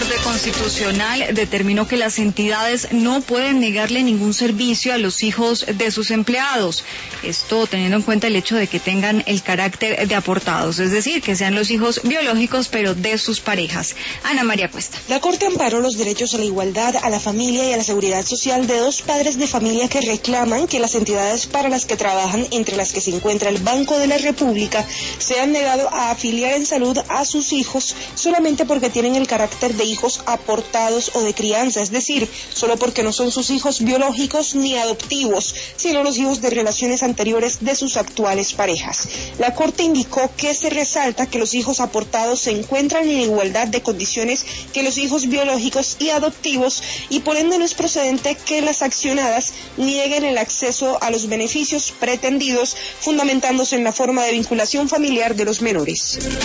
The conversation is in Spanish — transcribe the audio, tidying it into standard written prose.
Corte Constitucional determinó que las entidades no pueden negarle ningún servicio a los hijos de sus empleados. Esto teniendo en cuenta el hecho de que tengan el carácter de aportados, es decir, que sean los hijos biológicos pero de sus parejas. Ana María Cuesta. La Corte amparó los derechos a la igualdad, a la familia y a la seguridad social de dos padres de familia que reclaman que las entidades para las que trabajan, entre las que se encuentra el Banco de la República, se han negado a afiliar en salud a sus hijos solamente porque tienen el carácter de hijos aportados o de crianza, es decir, solo porque no son sus hijos biológicos ni adoptivos, sino los hijos de relaciones anteriores de sus actuales parejas. La Corte indicó que se resalta que los hijos aportados se encuentran en igualdad de condiciones que los hijos biológicos y adoptivos y por ende no es procedente que las accionadas nieguen el acceso a los beneficios pretendidos fundamentándose en la forma de vinculación familiar de los menores.